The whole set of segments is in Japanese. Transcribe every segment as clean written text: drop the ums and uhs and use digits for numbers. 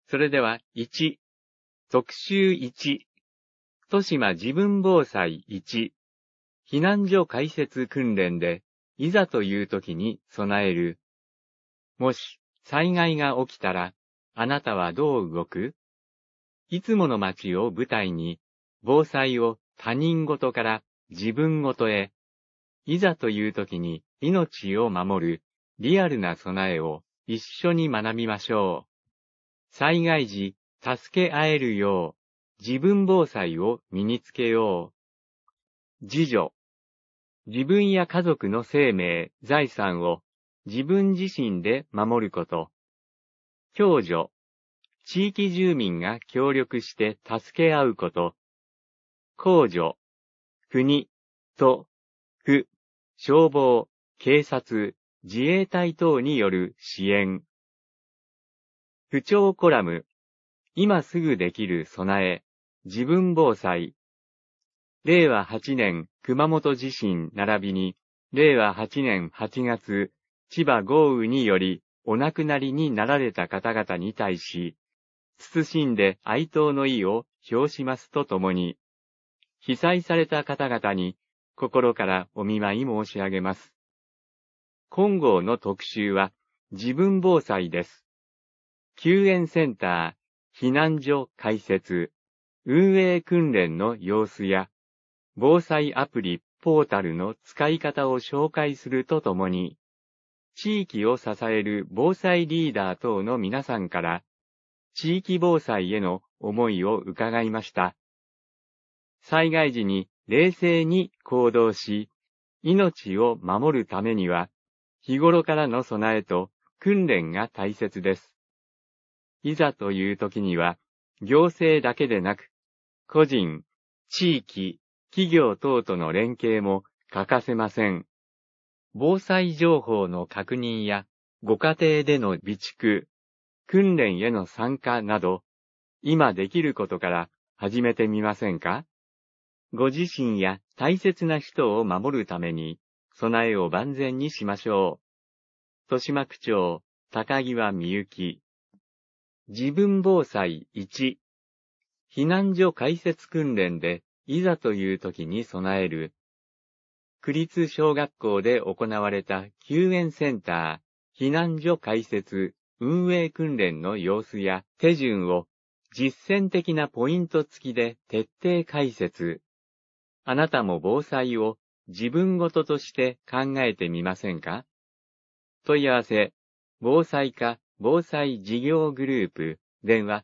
それでは1、特集1、豊島自分防災1、避難所開設訓練で、いざという時に備える。もし災害が起きたら、あなたはどう動く？いつもの街を舞台に、防災を他人事から自分事へ、いざという時に命を守るリアルな備えを一緒に学びましょう。災害時、助け合えるよう、自分防災を身につけよう。自助。自分や家族の生命、財産を自分自身で守ること。共助。地域住民が協力して助け合うこと。公助。国、都、府、消防、警察、自衛隊等による支援。不調コラム。今すぐできる備え、自分防災。令和8年熊本地震並びに、令和8年8月、千葉豪雨によりお亡くなりになられた方々に対し、謹んで哀悼の意を表しますとともに、被災された方々に心からお見舞い申し上げます。今号の特集は自分防災です。救援センター、避難所開設、運営訓練の様子や、防災アプリポータルの使い方を紹介するとともに、地域を支える防災リーダー等の皆さんから、地域防災への思いを伺いました。災害時に冷静に行動し、命を守るためには、日頃からの備えと訓練が大切です。いざという時には、行政だけでなく、個人、地域、企業等との連携も欠かせません。防災情報の確認や、ご家庭での備蓄、訓練への参加など、今できることから始めてみませんか？ご自身や大切な人を守るために、備えを万全にしましょう。豊島区長、高際みゆき。自分防災1、避難所開設訓練でいざという時に備える。区立小学校で行われた救援センター、避難所開設、運営訓練の様子や手順を実践的なポイント付きで徹底解説。あなたも防災を自分ごととして考えてみませんか？問い合わせ、防災課防災事業グループ、電話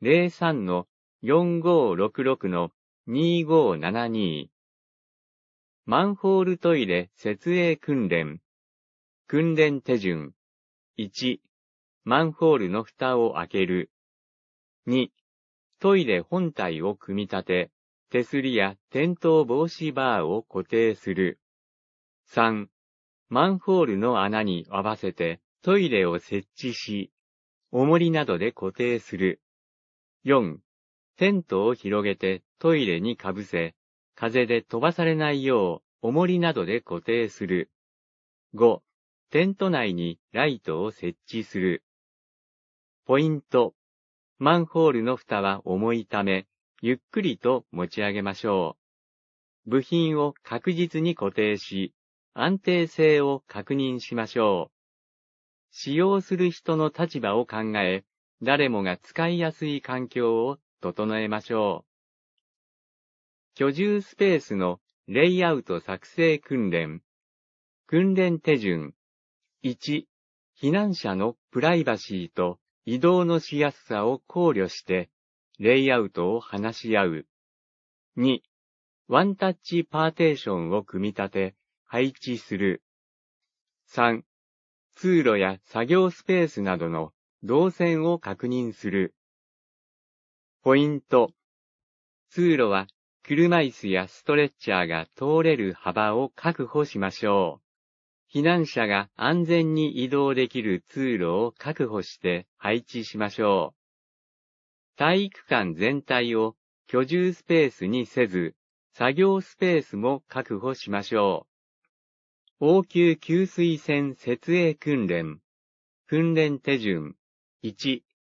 03-4566-2572。マンホールトイレ設営訓練。訓練手順。1、マンホールの蓋を開ける。2、トイレ本体を組み立て、手すりや転倒防止バーを固定する。3、マンホールの穴に合わせてトイレを設置し、重りなどで固定する。4、テントを広げてトイレにかぶせ、風で飛ばされないよう重りなどで固定する。5、テント内にライトを設置する。ポイント。マンホールの蓋は重いため、ゆっくりと持ち上げましょう。部品を確実に固定し、安定性を確認しましょう。使用する人の立場を考え、誰もが使いやすい環境を整えましょう。居住スペースのレイアウト作成訓練。訓練手順。1、避難者のプライバシーと移動のしやすさを考慮して、レイアウトを話し合う。2、ワンタッチパーテーションを組み立て、配置する。3、通路や作業スペースなどの動線を確認する。ポイント。通路は車椅子やストレッチャーが通れる幅を確保しましょう。避難者が安全に移動できる通路を確保して配置しましょう。体育館全体を居住スペースにせず、作業スペースも確保しましょう。応急給水栓設営訓練。訓練手順。1、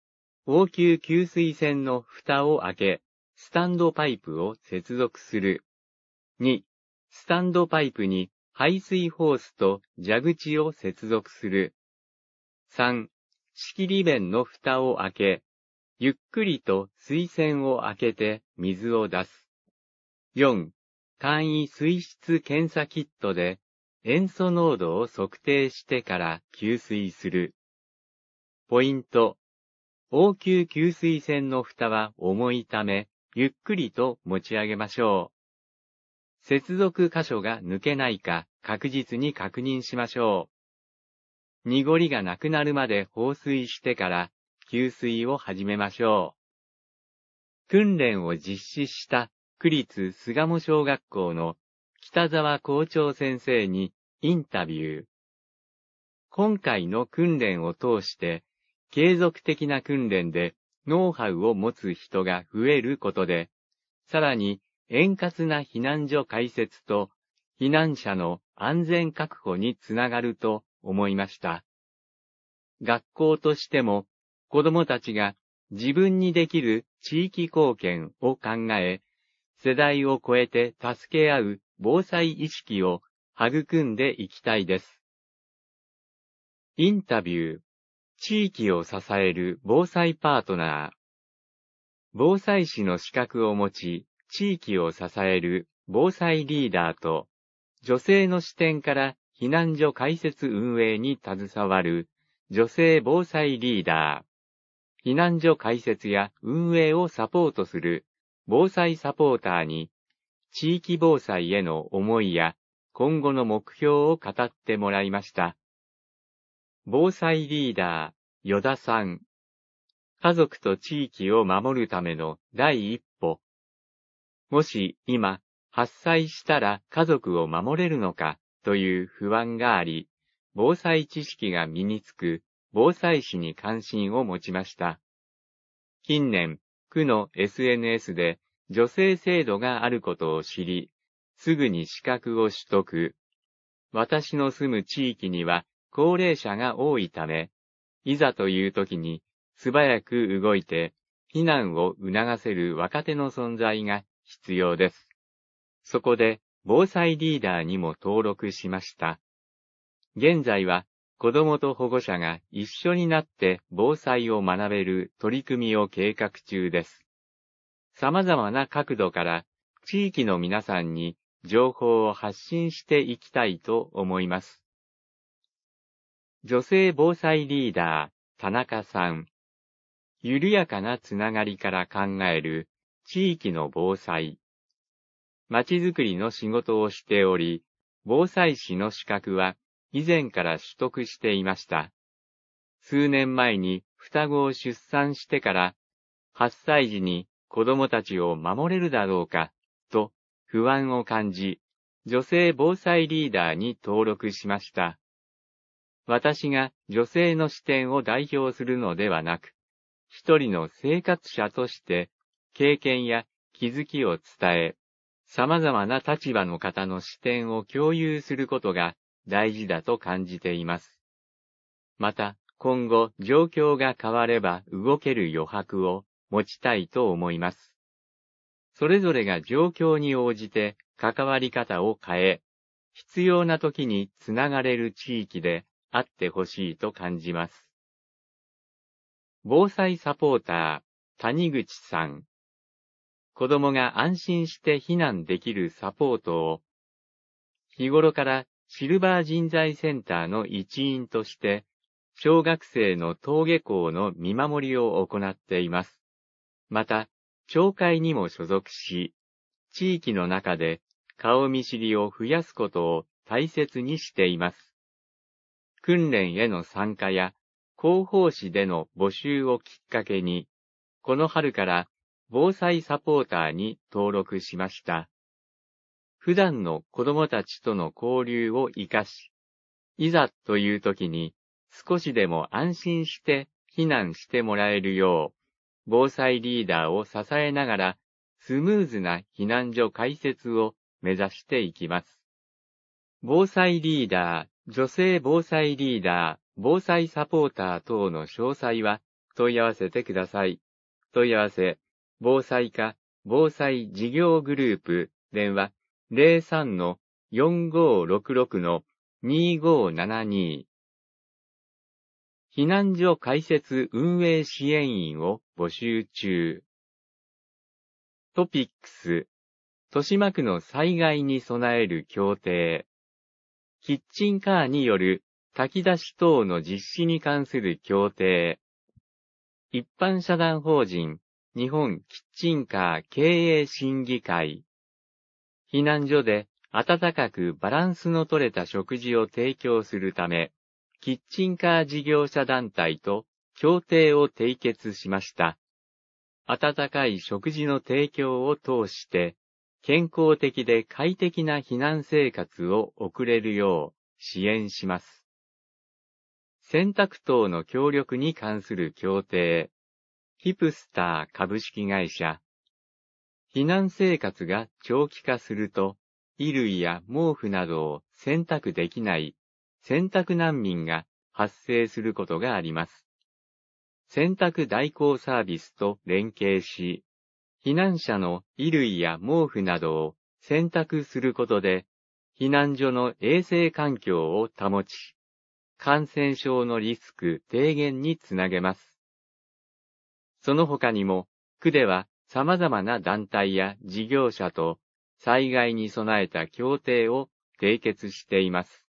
応急給水栓の蓋を開け、スタンドパイプを接続する。2、スタンドパイプに排水ホースと蛇口を接続する。3、仕切り弁の蓋を開け、ゆっくりと水栓を開けて水を出す。4、簡易水質検査キットで塩素濃度を測定してから給水する。ポイント。応急給水栓の蓋は重いため、ゆっくりと持ち上げましょう。接続箇所が抜けないか確実に確認しましょう。濁りがなくなるまで放水してから給水を始めましょう。訓練を実施した区立巣鴨小学校の北沢校長先生にインタビュー。今回の訓練を通して、継続的な訓練でノウハウを持つ人が増えることで、さらに円滑な避難所開設と避難者の安全確保につながると思いました。学校としても子どもたちが自分にできる地域貢献を考え、世代を超えて助け合う防災意識を育んでいきたいです。インタビュー。地域を支える防災パートナー。防災士の資格を持ち、地域を支える防災リーダーと、女性の視点から避難所開設運営に携わる女性防災リーダー。避難所開設や運営をサポートする防災サポーターに、地域防災への思いや今後の目標を語ってもらいました。防災リーダー、与田さん。家族と地域を守るための第一歩。もし今、発災したら家族を守れるのかという不安があり、防災知識が身につく防災士に関心を持ちました。近年、区の SNS で女性制度があることを知り、すぐに資格を取得。私の住む地域には高齢者が多いため、いざという時に素早く動いて避難を促せる若手の存在が必要です。そこで防災リーダーにも登録しました。現在は子どもと保護者が一緒になって防災を学べる取り組みを計画中です。様々な角度から地域の皆さんに情報を発信していきたいと思います。女性防災リーダー、田中さん。緩やかなつながりから考える地域の防災。まちづくりの仕事をしており、防災士の資格は以前から取得していました。数年前に双子を出産してから、8歳児に子供たちを守れるだろうか、と不安を感じ、女性防災リーダーに登録しました。私が女性の視点を代表するのではなく、一人の生活者として経験や気づきを伝え、様々な立場の方の視点を共有することが大事だと感じています。また、今後状況が変われば動ける余白を持ちたいと思います。それぞれが状況に応じて関わり方を変え、必要な時につながれる地域であってほしいと感じます。防災サポーター、谷口さん。子供が安心して避難できるサポートを、日頃からシルバー人材センターの一員として、小学生の登下校の見守りを行っています。また、町会にも所属し、地域の中で顔見知りを増やすことを大切にしています。訓練への参加や広報誌での募集をきっかけに、この春から防災サポーターに登録しました。普段の子どもたちとの交流を活かし、いざという時に少しでも安心して避難してもらえるよう、防災リーダーを支えながらスムーズな避難所開設を目指していきます。防災リーダー、女性防災リーダー、防災サポーター等の詳細は問い合わせてください。問い合わせ、防災課防災事業グループ、電話03-4566-2572。避難所開設運営支援員を募集中。トピックス、豊島区の災害に備える協定。キッチンカーによる炊き出し等の実施に関する協定。一般社団法人日本キッチンカー経営審議会。避難所で温かくバランスの取れた食事を提供するため、キッチンカー事業者団体と協定を締結しました。温かい食事の提供を通して、健康的で快適な避難生活を送れるよう支援します。洗濯等の協力に関する協定。ヒプスター株式会社。避難生活が長期化すると、衣類や毛布などを洗濯できない洗濯難民が発生することがあります。洗濯代行サービスと連携し、避難者の衣類や毛布などを洗濯することで、避難所の衛生環境を保ち、感染症のリスク低減につなげます。その他にも、区では様々な団体や事業者と災害に備えた協定を締結しています。